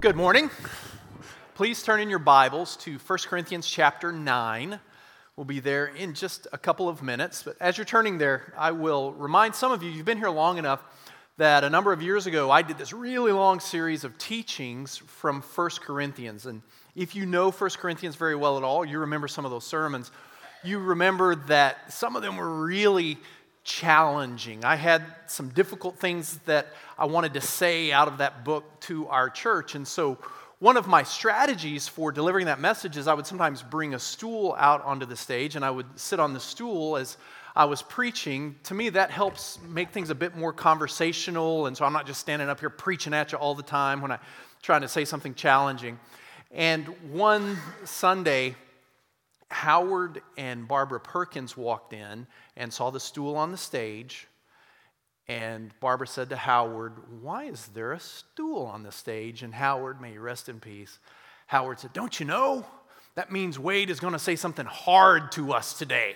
Good morning. Please turn in your Bibles to 1 Corinthians chapter 9. We'll be there in just a couple of minutes. But as you're turning there, I will remind some of you, you've been here long enough, that a number of years ago I did this really long series of teachings from 1 Corinthians. And if you know 1 Corinthians very well at all, you remember some of those sermons. You remember that some of them were really challenging. I had some difficult things that I wanted to say out of that book to our church. And so one of my strategies for delivering that message is I would sometimes bring a stool out onto the stage and I would sit on the stool as I was preaching. To me, that helps make things a bit more conversational, and so I'm not just standing up here preaching at you all the time when I'm trying to say something challenging. And one Sunday, Howard and Barbara Perkins walked in and saw the stool on the stage, and Barbara said to Howard, "Why is there a stool on the stage?" And Howard, may he rest in peace, Howard said, "Don't you know? That means Wade is going to say something hard to us today."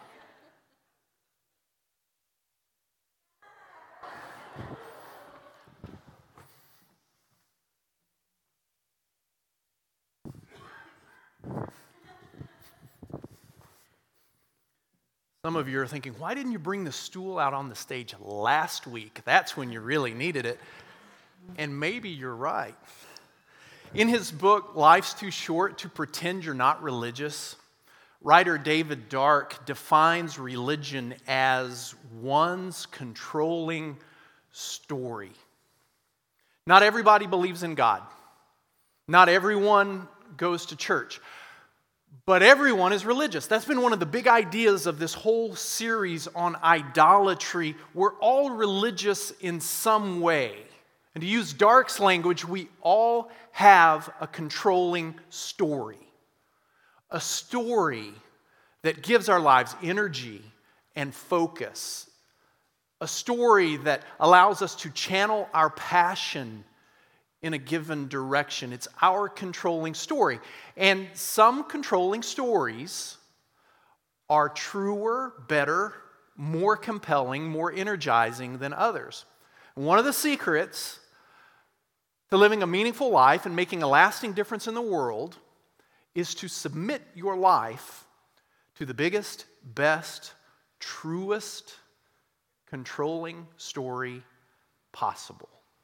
Some of you are thinking, why didn't you bring the stool out on the stage last week? That's when you really needed it. And maybe you're right. In his book, Life's Too Short to Pretend You're Not Religious, writer David Dark defines religion as one's controlling story. Not everybody believes in God. Not everyone goes to church. But everyone is religious. That's been one of the big ideas of this whole series on idolatry. We're all religious in some way. And to use Dark's language, we all have a controlling story. A story that gives our lives energy and focus. A story that allows us to channel our passion in a given direction. It's our controlling story. And some controlling stories are truer, better, more compelling, more energizing than others. One of the secrets to living a meaningful life and making a lasting difference in the world is to submit your life to the biggest, best, truest, controlling story possible.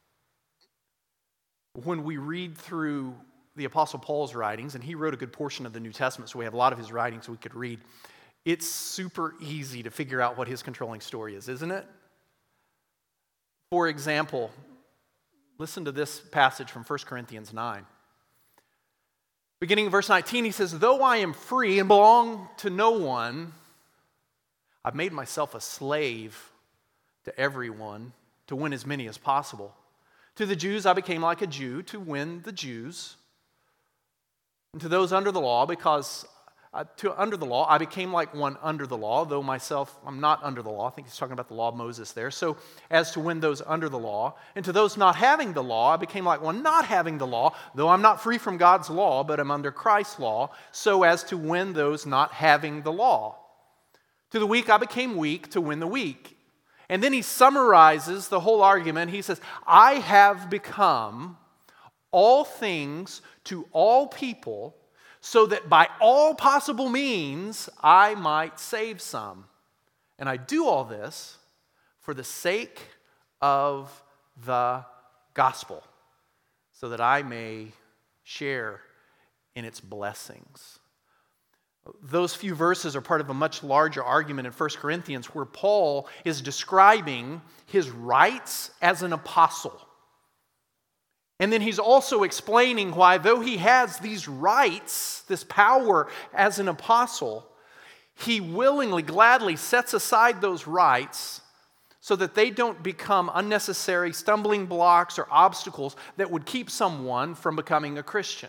When we read through the Apostle Paul's writings, and he wrote a good portion of the New Testament, so we have a lot of his writings we could read, it's super easy to figure out what his controlling story is, isn't it? For example, listen to this passage from 1 Corinthians 9. Beginning in verse 19, he says, "Though I am free and belong to no one, I've made myself a slave to everyone to win as many as possible. To the Jews, I became like a Jew to win the Jews. And to those under the law, under the law, I became like one under the law, though myself, I'm not under the law." I think he's talking about the law of Moses there. "So as to win those under the law. And to those not having the law, I became like one not having the law, though I'm not free from God's law, but I'm under Christ's law, so as to win those not having the law. To the weak, I became weak to win the weak." And then he summarizes the whole argument. He says, "I have become all things to all people, so that by all possible means I might save some. And I do all this for the sake of the gospel, so that I may share in its blessings." Those few verses are part of a much larger argument in 1 Corinthians where Paul is describing his rights as an apostle. And then he's also explaining why, though he has these rights, this power as an apostle, he willingly, gladly sets aside those rights so that they don't become unnecessary stumbling blocks or obstacles that would keep someone from becoming a Christian.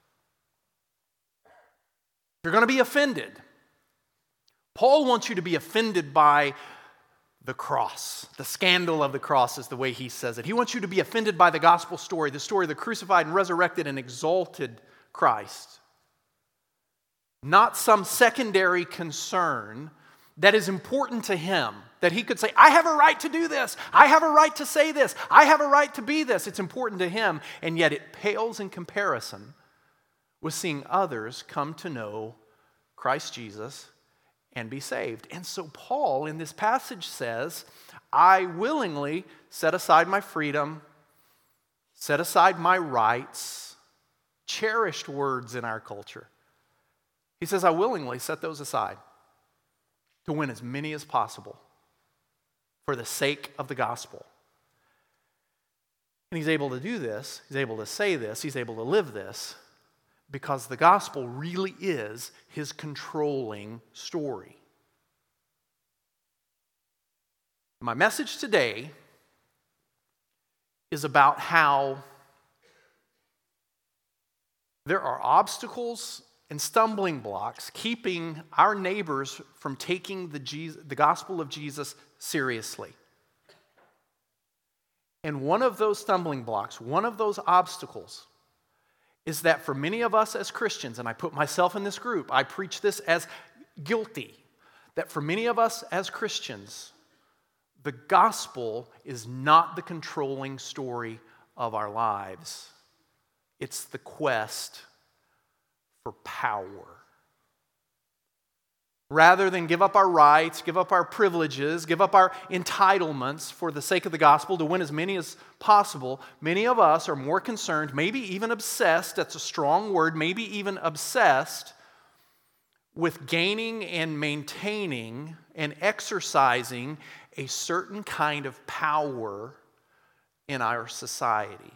You're going to be offended. Paul wants you to be offended by the cross. The scandal of the cross is the way he says it. He wants you to be offended by the gospel story, the story of the crucified and resurrected and exalted Christ. Not some secondary concern that is important to him, that he could say, I have a right to do this, I have a right to say this, I have a right to be this. It's important to him, and yet it pales in comparison with seeing others come to know Christ Jesus and be saved. And so Paul in this passage says, I willingly set aside my freedom, set aside my rights, cherished words in our culture. He says, I willingly set those aside to win as many as possible for the sake of the gospel. And he's able to do this, he's able to say this, he's able to live this, because the gospel really is his controlling story. My message today is about how there are obstacles and stumbling blocks keeping our neighbors from taking the gospel of Jesus seriously. And one of those stumbling blocks, one of those obstacles, is that for many of us as Christians, and I put myself in this group, I preach this as guilty, that for many of us as Christians, the gospel is not the controlling story of our lives. It's the quest for power. Rather than give up our rights, give up our privileges, give up our entitlements for the sake of the gospel to win as many as possible, many of us are more concerned, maybe even obsessed, that's a strong word, maybe even obsessed with gaining and maintaining and exercising a certain kind of power in our society.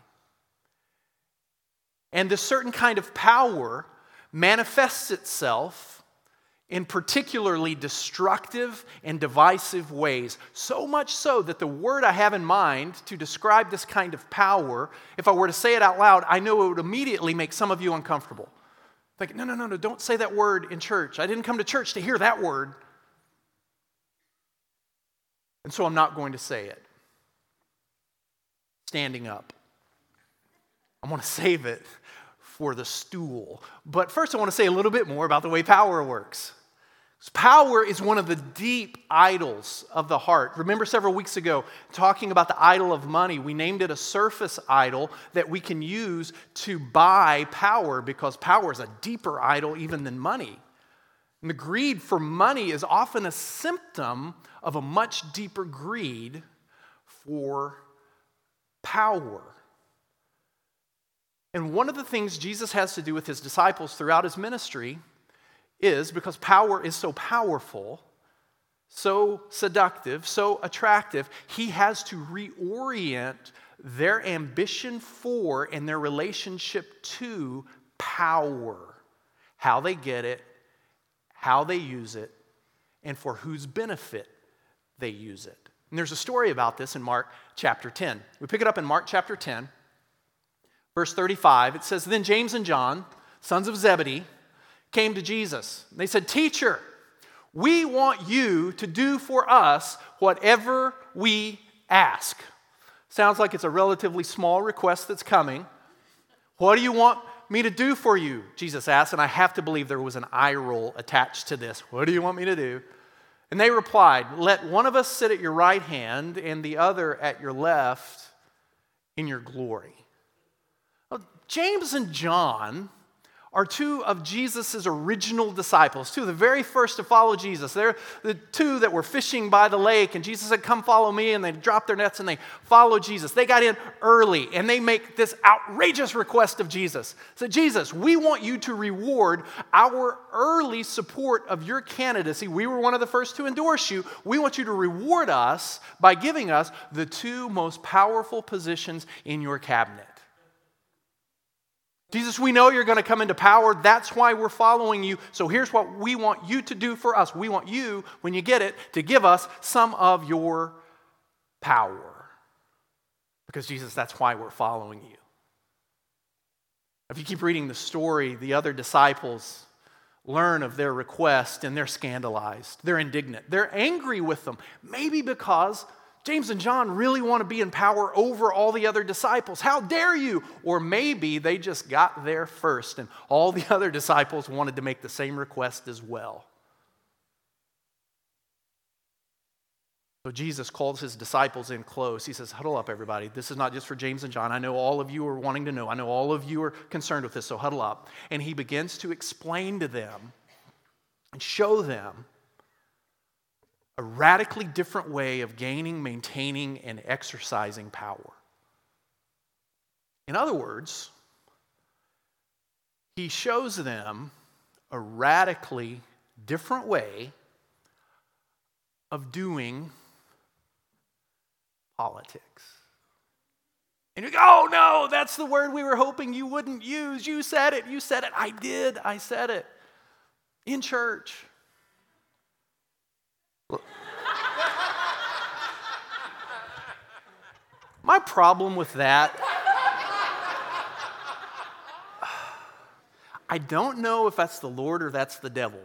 And this certain kind of power manifests itself in particularly destructive and divisive ways. So much so that the word I have in mind to describe this kind of power, if I were to say it out loud, I know it would immediately make some of you uncomfortable. Like, no, don't say that word in church. I didn't come to church to hear that word. And so I'm not going to say it. Standing up. I want to save it for the stool. But first I want to say a little bit more about the way power works. Power is one of the deep idols of the heart. Remember several weeks ago talking about the idol of money. We named it a surface idol that we can use to buy power because power is a deeper idol even than money. And the greed for money is often a symptom of a much deeper greed for power. And one of the things Jesus has to do with his disciples throughout his ministry is, because power is so powerful, so seductive, so attractive, he has to reorient their ambition for and their relationship to power. How they get it, how they use it, and for whose benefit they use it. And there's a story about this in Mark chapter 10. We pick it up in Mark chapter 10, verse 35. It says, Then James and John, sons of Zebedee, came to Jesus. They said, Teacher, we want you to do for us whatever we ask. Sounds like it's a relatively small request that's coming. What do you want me to do for you? Jesus asked, and I have to believe there was an eye roll attached to this. What do you want me to do? And they replied, Let one of us sit at your right hand and the other at your left in your glory. Well, James and John are two of Jesus' original disciples, two of the very first to follow Jesus. They're the two that were fishing by the lake, and Jesus said, Come follow me, and they dropped their nets and they followed Jesus. They got in early, and they make this outrageous request of Jesus. Said, Jesus, we want you to reward our early support of your candidacy. We were one of the first to endorse you. We want you to reward us by giving us the two most powerful positions in your cabinet. Jesus, we know you're going to come into power. That's why we're following you. So here's what we want you to do for us. We want you, when you get it, to give us some of your power. Because, Jesus, that's why we're following you. If you keep reading the story, the other disciples learn of their request and they're scandalized. They're indignant. They're angry with them. Maybe because James and John really want to be in power over all the other disciples. How dare you? Or maybe they just got there first and all the other disciples wanted to make the same request as well. So Jesus calls his disciples in close. He says, huddle up, everybody. This is not just for James and John. I know all of you are wanting to know. I know all of you are concerned with this, so huddle up. And he begins to explain to them and show them a radically different way of gaining, maintaining, and exercising power. In other words, he shows them a radically different way of doing politics. And you go, oh no, that's the word we were hoping you wouldn't use. You said it. I did. I said it. In church. My problem with that, I don't know if that's the Lord or that's the devil.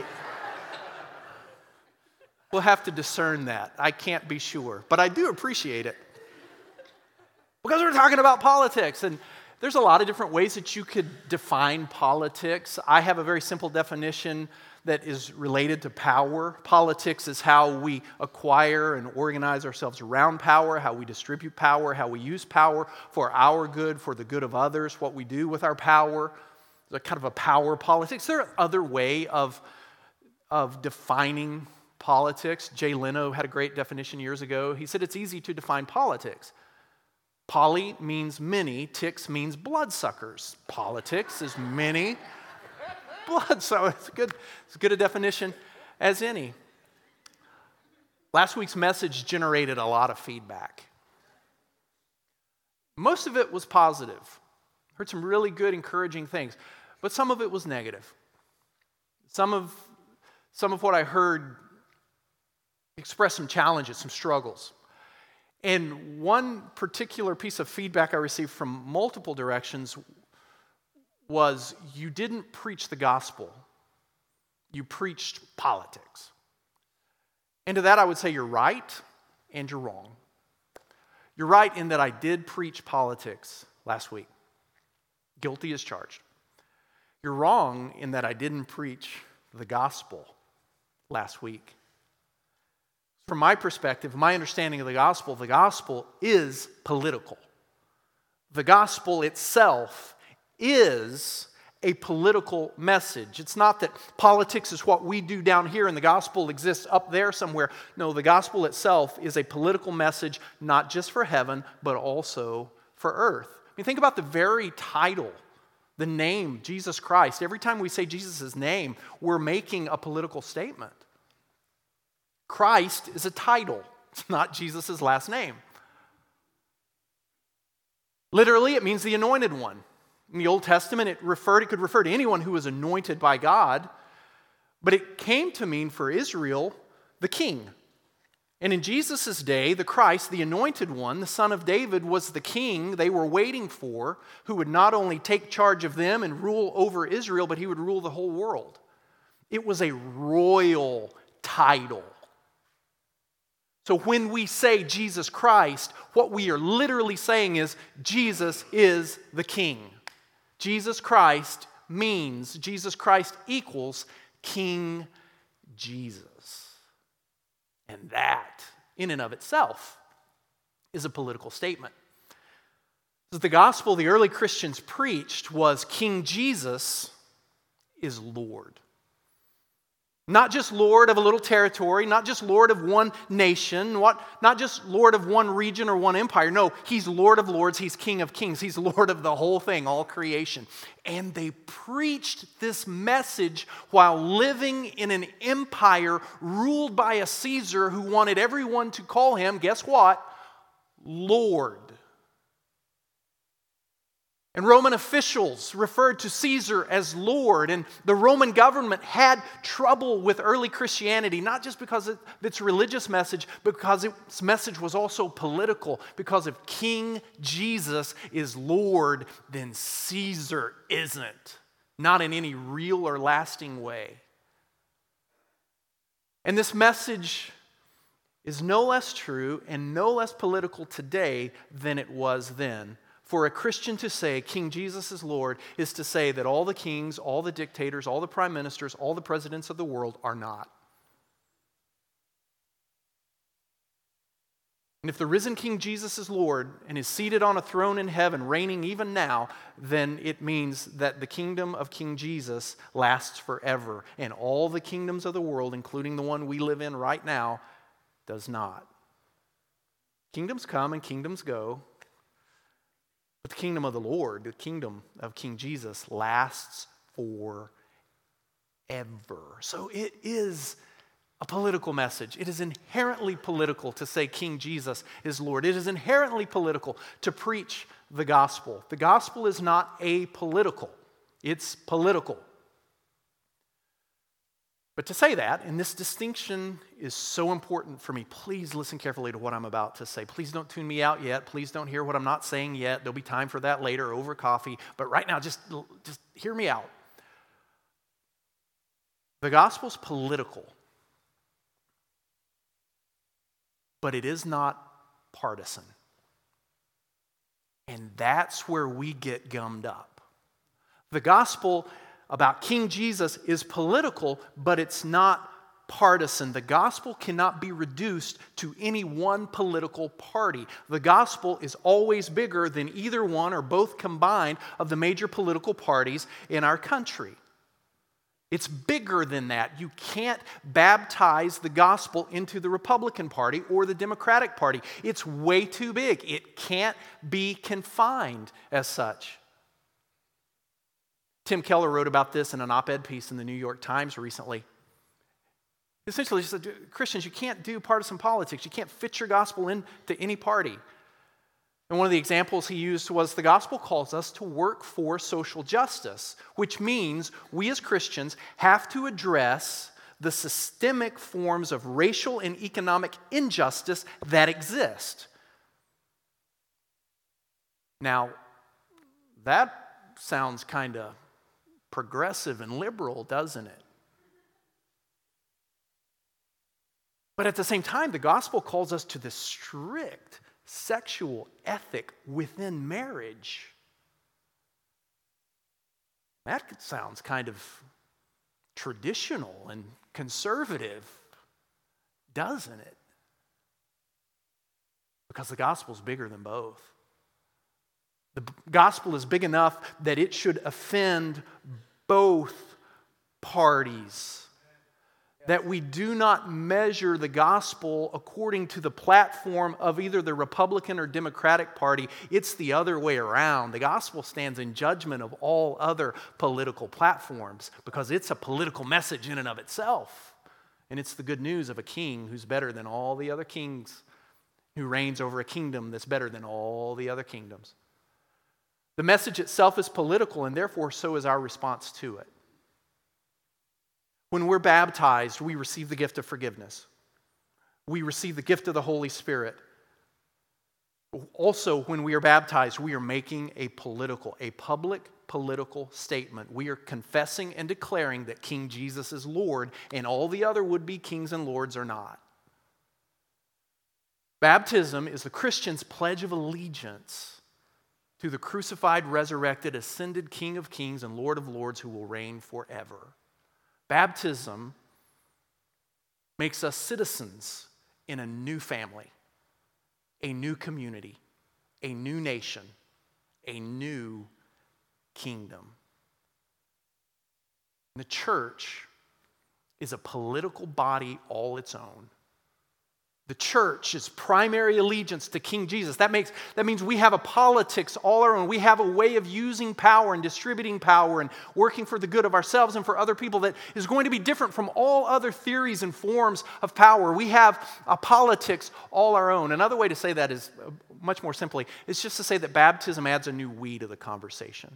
We'll have to discern that. I can't be sure. But I do appreciate it. Because we're talking about politics. And there's a lot of different ways that you could define politics. I have a very simple definition that is related to power. Politics is how we acquire and organize ourselves around power, how we distribute power, how we use power for our good, for the good of others, what we do with our power. It's kind of a power politics. There are other way of defining politics. Jay Leno had a great definition years ago. He said it's easy to define politics. Poly means many, ticks means bloodsuckers. Politics is many blood, so it's as good a definition as any. Last week's message generated a lot of feedback. Most of it was positive. Heard some really good, encouraging things, but some of it was negative. Some of what I heard expressed some challenges, some struggles. And one particular piece of feedback I received from multiple directions was, you didn't preach the gospel, you preached politics. And to that I would say you're right and you're wrong. You're right in that I did preach politics last week. Guilty as charged. You're wrong in that I didn't preach the gospel last week. From my perspective, my understanding of the gospel is political. The gospel itself is a political message. It's not that politics is what we do down here and the gospel exists up there somewhere. No, the gospel itself is a political message, not just for heaven, but also for earth. I mean, think about the very title, the name, Jesus Christ. Every time we say Jesus' name, we're making a political statement. Christ is a title. It's not Jesus' last name. Literally, it means the anointed one. In the Old Testament, it could refer to anyone who was anointed by God, but it came to mean for Israel, the king. And in Jesus' day, the Christ, the anointed one, the son of David, was the king they were waiting for, who would not only take charge of them and rule over Israel, but he would rule the whole world. It was a royal title. So when we say Jesus Christ, what we are literally saying is Jesus is the King. Jesus Christ equals King Jesus. And that, in and of itself, is a political statement. The gospel the early Christians preached was King Jesus is Lord. Not just Lord of a little territory, not just Lord of one nation, not just Lord of one region or one empire. No, He's Lord of lords, He's King of kings, He's Lord of the whole thing, all creation. And they preached this message while living in an empire ruled by a Caesar who wanted everyone to call him, guess what? Lord. And Roman officials referred to Caesar as Lord, and the Roman government had trouble with early Christianity, not just because of its religious message, but because its message was also political. Because if King Jesus is Lord, then Caesar isn't, not in any real or lasting way. And this message is no less true and no less political today than it was then. For a Christian to say King Jesus is Lord is to say that all the kings, all the dictators, all the prime ministers, all the presidents of the world are not. And if the risen King Jesus is Lord and is seated on a throne in heaven, reigning even now, then it means that the kingdom of King Jesus lasts forever. And all the kingdoms of the world, including the one we live in right now, does not. Kingdoms come and kingdoms go. But the kingdom of the Lord, the kingdom of King Jesus, lasts forever. So it is a political message. It is inherently political to say King Jesus is Lord. It is inherently political to preach the gospel. The gospel is not apolitical. It's political. But to say that, and this distinction is so important for me, please listen carefully to what I'm about to say. Please don't tune me out yet. Please don't hear what I'm not saying yet. There'll be time for that later over coffee. But right now, just hear me out. The gospel's political, but it is not partisan. And that's where we get gummed up. The gospel about King Jesus is political, but it's not partisan. The gospel cannot be reduced to any one political party. The gospel is always bigger than either one or both combined of the major political parties in our country. It's bigger than that. You can't baptize the gospel into the Republican Party or the Democratic Party. It's way too big. It can't be confined as such. Tim Keller wrote about this in an op-ed piece in the New York Times recently. Essentially, he said, Christians, you can't do partisan politics. You can't fit your gospel into any party. And one of the examples he used was the gospel calls us to work for social justice, which means we as Christians have to address the systemic forms of racial and economic injustice that exist. Now, that sounds kind of progressive and liberal, doesn't it? But at the same time, the gospel calls us to the strict sexual ethic within marriage. That sounds kind of traditional and conservative, doesn't it? Because the gospel is bigger than both. The gospel is big enough that it should offend both parties. That we do not measure the gospel according to the platform of either the Republican or Democratic Party. It's the other way around. The gospel stands in judgment of all other political platforms because it's a political message in and of itself. And it's the good news of a king who's better than all the other kings, who reigns over a kingdom that's better than all the other kingdoms. The message itself is political, and therefore so is our response to it. When we're baptized, we receive the gift of forgiveness. We receive the gift of the Holy Spirit. Also, when we are baptized, we are making a public political statement. We are confessing and declaring that King Jesus is Lord, and all the other would-be kings and lords are not. Baptism is the Christian's pledge of allegiance to the crucified, resurrected, ascended King of kings and Lord of lords who will reign forever. Baptism makes us citizens in a new family, a new community, a new nation, a new kingdom. The church is a political body all its own. The church is primary allegiance to King Jesus. That means we have a politics all our own. We have a way of using power and distributing power and working for the good of ourselves and for other people that is going to be different from all other theories and forms of power. We have a politics all our own. Another way to say that is much more simply, it's just to say that baptism adds a new we to the conversation.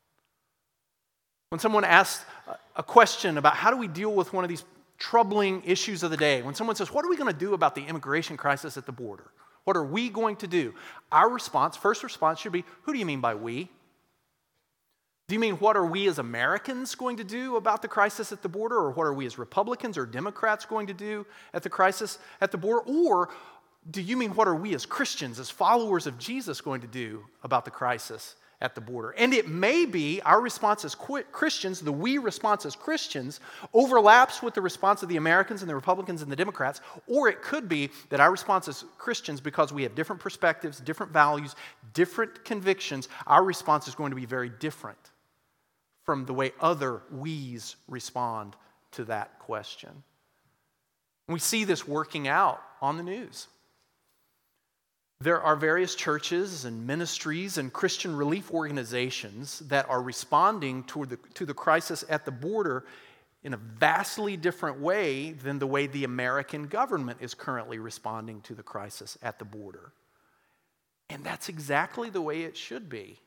When someone asks a question about how do we deal with one of these troubling issues of the day, when someone says, what are we going to do about the immigration crisis at the border? What are we going to do? Our first response should be, who do you mean by we? Do you mean what are we as Americans going to do about the crisis at the border? Or what are we as Republicans or Democrats going to do at the crisis at the border? Or do you mean what are we as Christians, as followers of Jesus going to do about the crisis at the border. And it may be our response as Christians, the we response as Christians, overlaps with the response of the Americans and the Republicans and the Democrats, or it could be that our response as Christians, because we have different perspectives, different values, different convictions, our response is going to be very different from the way other we's respond to that question. We see this working out on the news. There are various churches and ministries and Christian relief organizations that are responding to the crisis at the border in a vastly different way than the way the American government is currently responding to the crisis at the border. And that's exactly the way it should be.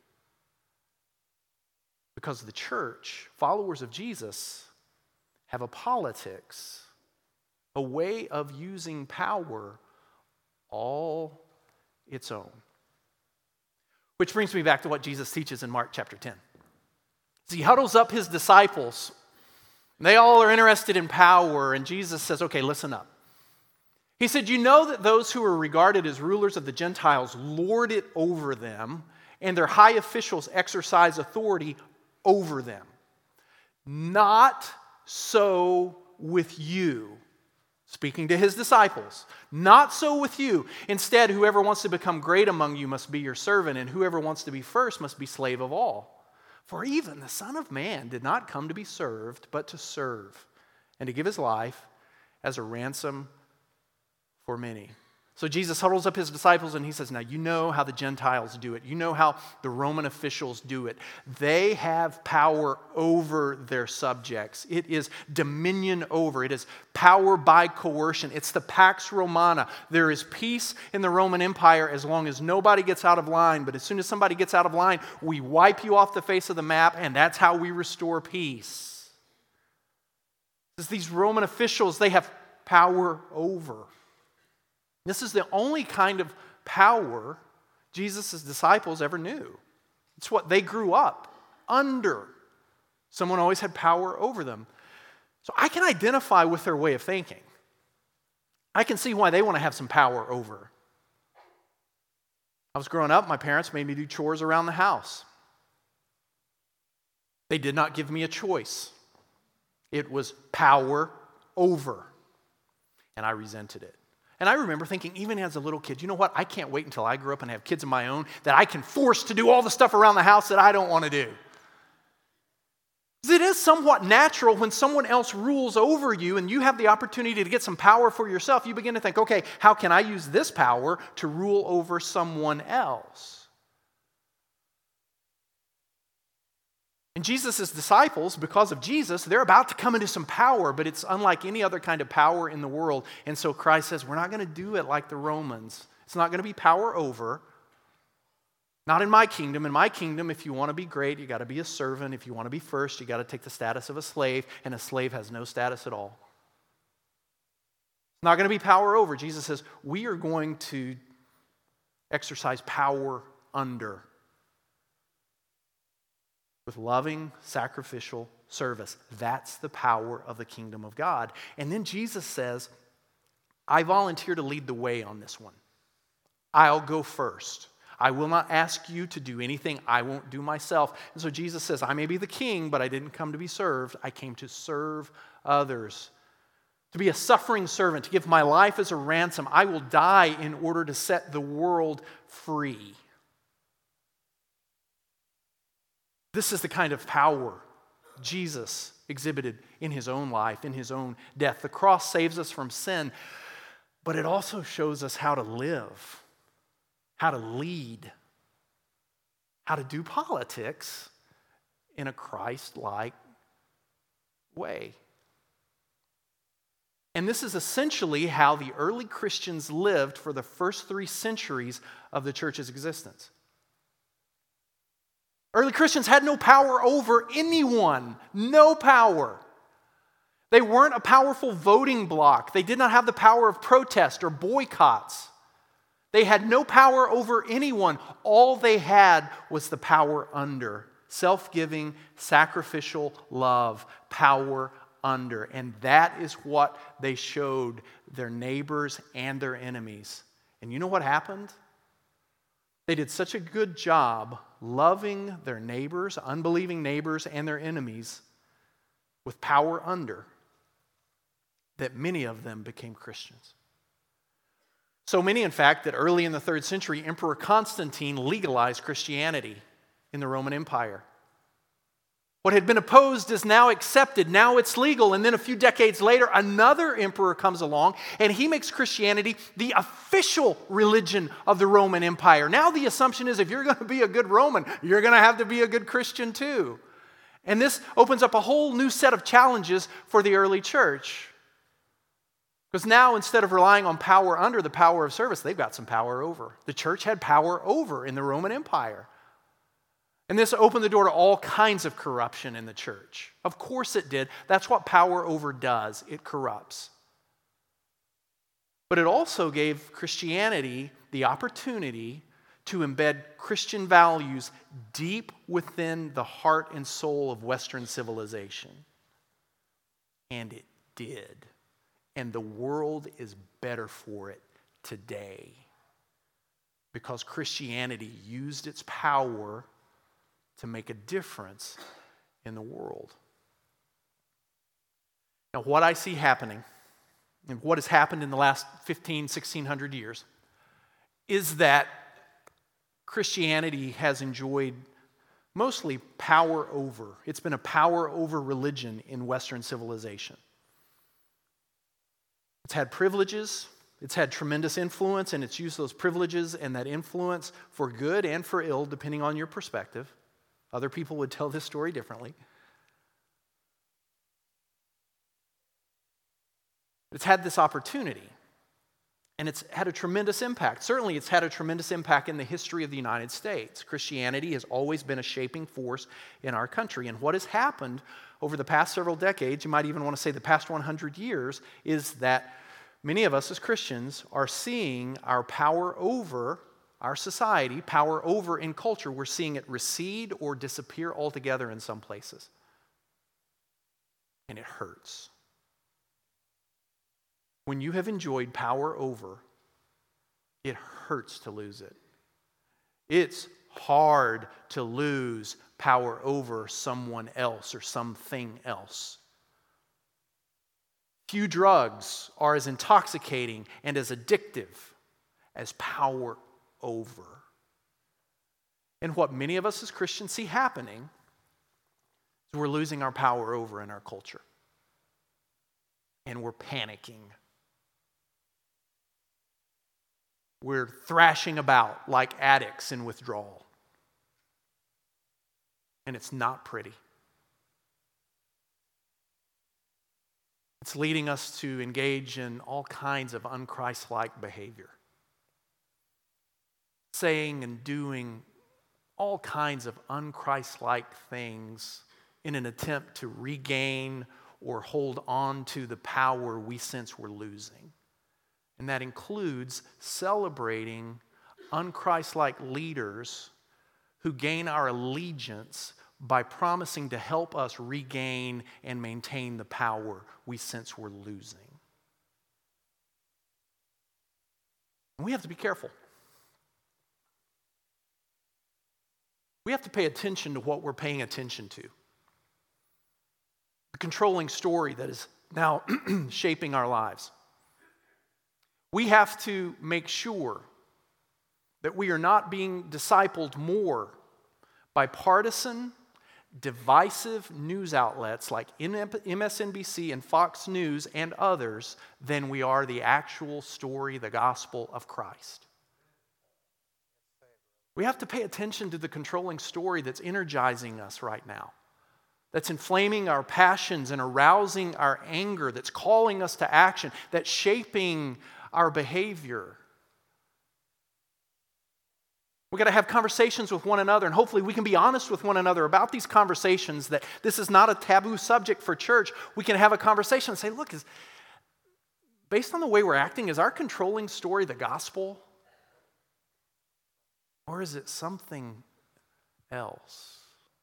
Because the church, followers of Jesus, have a politics, a way of using power all its own. Which brings me back to what Jesus teaches in Mark chapter 10. So he huddles up his disciples. They all are interested in power, and Jesus says, okay, listen up. He said, you know that those who are regarded as rulers of the Gentiles lord it over them, and their high officials exercise authority over them. Not so with you. Speaking to his disciples, not so with you. Instead, whoever wants to become great among you must be your servant, and whoever wants to be first must be slave of all. For even the Son of Man did not come to be served, but to serve, and to give his life as a ransom for many. So Jesus huddles up his disciples and he says, now you know how the Gentiles do it. You know how the Roman officials do it. They have power over their subjects. It is dominion over. It is power by coercion. It's the Pax Romana. There is peace in the Roman Empire as long as nobody gets out of line. But as soon as somebody gets out of line, we wipe you off the face of the map, and that's how we restore peace. Because these Roman officials, they have power over. This is the only kind of power Jesus' disciples ever knew. It's what they grew up under. Someone always had power over them. So I can identify with their way of thinking. I can see why they want to have some power over. I was growing up, my parents made me do chores around the house. They did not give me a choice. It was power over. And I resented it. And I remember thinking, even as a little kid, you know what? I can't wait until I grow up and have kids of my own that I can force to do all the stuff around the house that I don't want to do. It is somewhat natural when someone else rules over you and you have the opportunity to get some power for yourself. You begin to think, okay, how can I use this power to rule over someone else? And Jesus' disciples, because of Jesus, they're about to come into some power, but it's unlike any other kind of power in the world. And so Christ says, we're not going to do it like the Romans. It's not going to be power over. Not in my kingdom. In my kingdom, if you want to be great, you got to be a servant. If you want to be first, you got to take the status of a slave, and a slave has no status at all. It's not going to be power over. Jesus says, we are going to exercise power under. With loving, sacrificial service. That's the power of the kingdom of God. And then Jesus says, I volunteer to lead the way on this one. I'll go first. I will not ask you to do anything I won't do myself. And so Jesus says, I may be the king, but I didn't come to be served. I came to serve others. To be a suffering servant, to give my life as a ransom. I will die in order to set the world free. This is the kind of power Jesus exhibited in his own life, in his own death. The cross saves us from sin, but it also shows us how to live, how to lead, how to do politics in a Christ-like way. And this is essentially how the early Christians lived for the first 3 centuries of the church's existence. Early Christians had no power over anyone. No power. They weren't a powerful voting bloc. They did not have the power of protest or boycotts. They had no power over anyone. All they had was the power under. Self-giving, sacrificial love. Power under. And that is what they showed their neighbors and their enemies. And you know what happened? They did such a good job loving their neighbors, unbelieving neighbors, and their enemies with power under, that many of them became Christians. So many, in fact, that early in the 3rd century, Emperor Constantine legalized Christianity in the Roman Empire. What had been opposed is now accepted. Now it's legal. And then a few decades later, another emperor comes along and he makes Christianity the official religion of the Roman Empire. Now the assumption is if you're going to be a good Roman, you're going to have to be a good Christian too. And this opens up a whole new set of challenges for the early church. Because now instead of relying on power under, the power of service, they've got some power over. The church had power over in the Roman Empire. And this opened the door to all kinds of corruption in the church. Of course it did. That's what power over does. It corrupts. But it also gave Christianity the opportunity to embed Christian values deep within the heart and soul of Western civilization. And it did. And the world is better for it today. Because Christianity used its power to make a difference in the world. Now, what I see happening, and what has happened in the last 1600 years, is that Christianity has enjoyed mostly power over. It's been a power over religion in Western civilization. It's had privileges, it's had tremendous influence, and it's used those privileges and that influence for good and for ill, depending on your perspective. Other people would tell this story differently. It's had this opportunity, and it's had a tremendous impact. Certainly, it's had a tremendous impact in the history of the United States. Christianity has always been a shaping force in our country, and what has happened over the past several decades, you might even want to say the past 100 years, is that many of us as Christians are seeing our power over our society, power over in culture, we're seeing it recede or disappear altogether in some places. And it hurts. When you have enjoyed power over, it hurts to lose it. It's hard to lose power over someone else or something else. Few drugs are as intoxicating and as addictive as power over. And what many of us as Christians see happening is we're losing our power over in our culture. And we're panicking. We're thrashing about like addicts in withdrawal. And it's not pretty. It's leading us to engage in all kinds of un-Christ-like behavior. Saying and doing all kinds of un-Christ-like things in an attempt to regain or hold on to the power we sense we're losing. And that includes celebrating un-Christ-like leaders who gain our allegiance by promising to help us regain and maintain the power we sense we're losing. And we have to be careful. We have to pay attention to what we're paying attention to. The controlling story that is now shaping our lives. We have to make sure that we are not being discipled more by partisan, divisive news outlets like MSNBC and Fox News and others than we are the actual story, the gospel of Christ. We have to pay attention to the controlling story that's energizing us right now, that's inflaming our passions and arousing our anger, that's calling us to action, that's shaping our behavior. We've got to have conversations with one another, and hopefully we can be honest with one another about these conversations, that this is not a taboo subject for church. We can have a conversation and say, look, based on the way we're acting, is our controlling story the gospel? Or is it something else?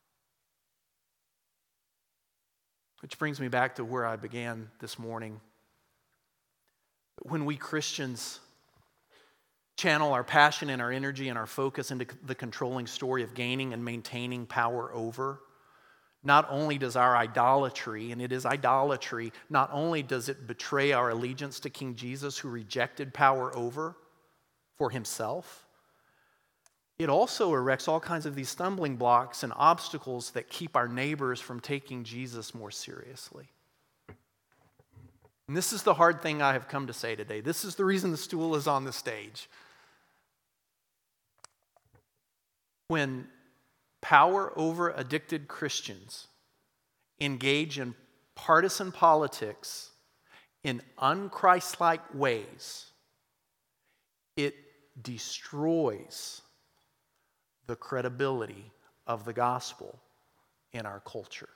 Which brings me back to where I began this morning. When we Christians channel our passion and our energy and our focus into the controlling story of gaining and maintaining power over, not only does our idolatry, and it is idolatry, not only does it betray our allegiance to King Jesus, who rejected power over for himself, it also erects all kinds of these stumbling blocks and obstacles that keep our neighbors from taking Jesus more seriously. And this is the hard thing I have come to say today. This is the reason the stool is on the stage. When power over addicted Christians engage in partisan politics in unchristlike ways, it destroys the credibility of the gospel in our culture.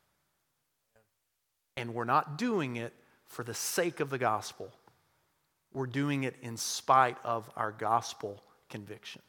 And we're not doing it for the sake of the gospel. We're doing it in spite of our gospel convictions.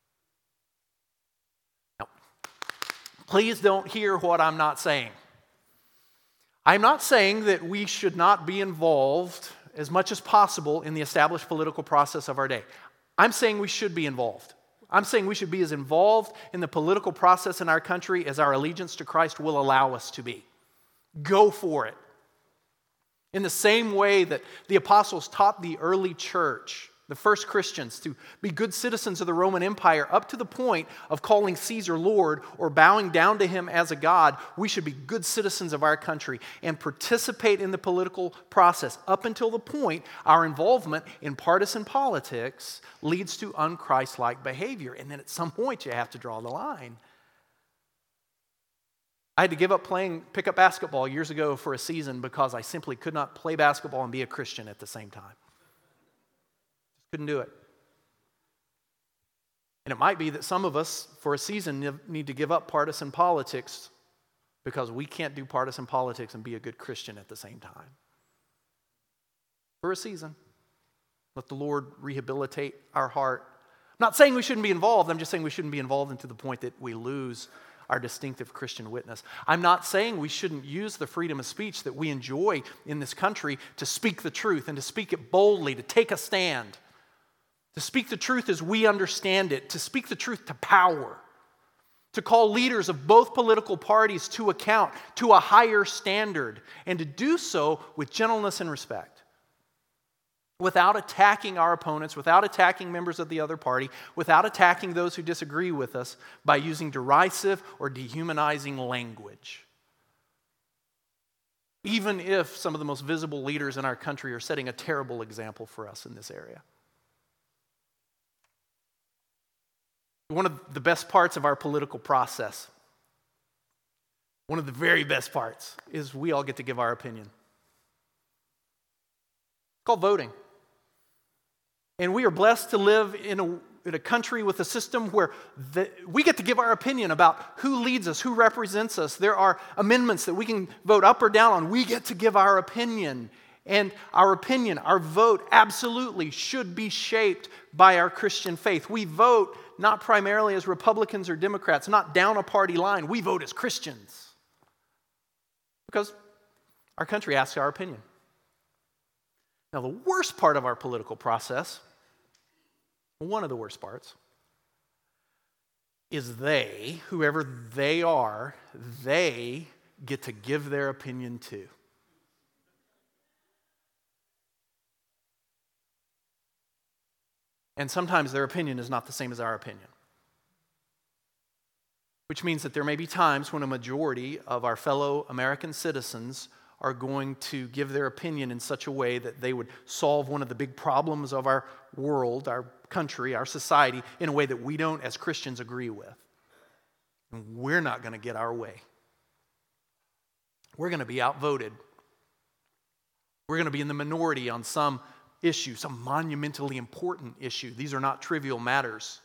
Now, please don't hear what I'm not saying. I'm not saying that we should not be involved as much as possible in the established political process of our day. I'm saying we should be involved. I'm saying we should be as involved in the political process in our country as our allegiance to Christ will allow us to be. Go for it. In the same way that the apostles taught the early church, the first Christians, to be good citizens of the Roman Empire up to the point of calling Caesar Lord or bowing down to him as a god, we should be good citizens of our country and participate in the political process up until the point our involvement in partisan politics leads to unchristlike behavior. And then at some point you have to draw the line. I had to give up playing pickup basketball years ago for a season because I simply could not play basketball and be a Christian at the same time. Just couldn't do it. And it might be that some of us, for a season, need to give up partisan politics because we can't do partisan politics and be a good Christian at the same time. For a season. Let the Lord rehabilitate our heart. I'm not saying we shouldn't be involved. I'm just saying we shouldn't be involved to the point that we lose our distinctive Christian witness. I'm not saying we shouldn't use the freedom of speech that we enjoy in this country to speak the truth and to speak it boldly, to take a stand, to speak the truth as we understand it, to speak the truth to power, to call leaders of both political parties to account, to a higher standard, and to do so with gentleness and respect. Without attacking our opponents, without attacking members of the other party, without attacking those who disagree with us by using derisive or dehumanizing language. Even if some of the most visible leaders in our country are setting a terrible example for us in this area. One of the best parts of our political process, one of the very best parts, is we all get to give our opinion. It's called voting. And we are blessed to live in a country with a system where we get to give our opinion about who leads us, who represents us. There are amendments that we can vote up or down on. We get to give our opinion. And our opinion, our vote, absolutely should be shaped by our Christian faith. We vote not primarily as Republicans or Democrats, not down a party line. We vote as Christians. Because our country asks our opinion. Now, the worst part of our political process, one of the worst parts, is whoever they are, they get to give their opinion too. And sometimes their opinion is not the same as our opinion. Which means that there may be times when a majority of our fellow American citizens are going to give their opinion in such a way that they would solve one of the big problems of our world, our country, our society, in a way that we don't, as Christians, agree with. And we're not going to get our way. We're going to be outvoted. We're going to be in the minority on some issue, some monumentally important issue. These are not trivial matters.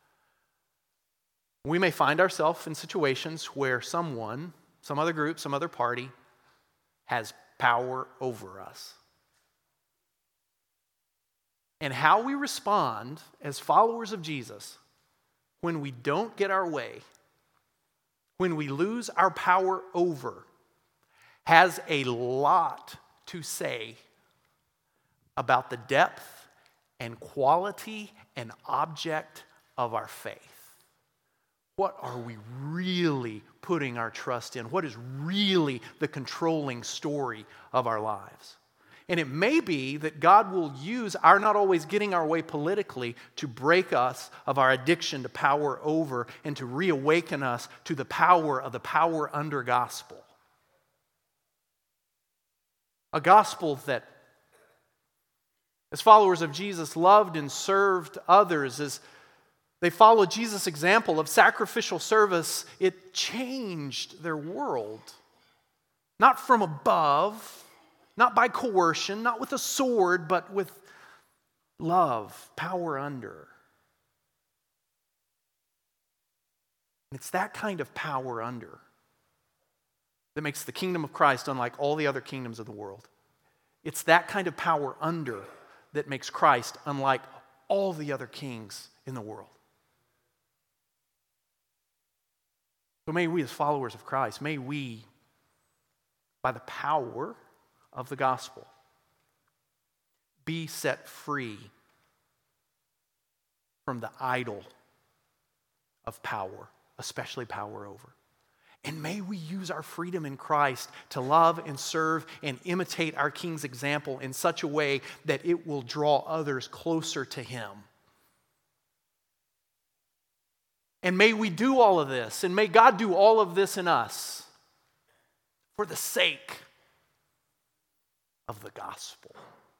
We may find ourselves in situations where someone, some other group, some other party, has power over us. And how we respond as followers of Jesus when we don't get our way, when we lose our power over, has a lot to say about the depth and quality an object of our faith. What are we really putting our trust in? What is really the controlling story of our lives? And it may be that God will use our not always getting our way politically to break us of our addiction to power over and to reawaken us to the power of the power under gospel. A gospel that, as followers of Jesus, loved and served others as they followed Jesus' example of sacrificial service. It changed their world. Not from above, not by coercion, not with a sword, but with love, power under. And it's that kind of power under that makes the kingdom of Christ unlike all the other kingdoms of the world. It's that kind of power under that makes Christ unlike all the other kings in the world. So may we as followers of Christ, may we, by the power of the gospel, be set free from the idol of power, especially power over. And may we use our freedom in Christ to love and serve and imitate our King's example in such a way that it will draw others closer to Him. And may we do all of this, and may God do all of this in us for the sake of the gospel.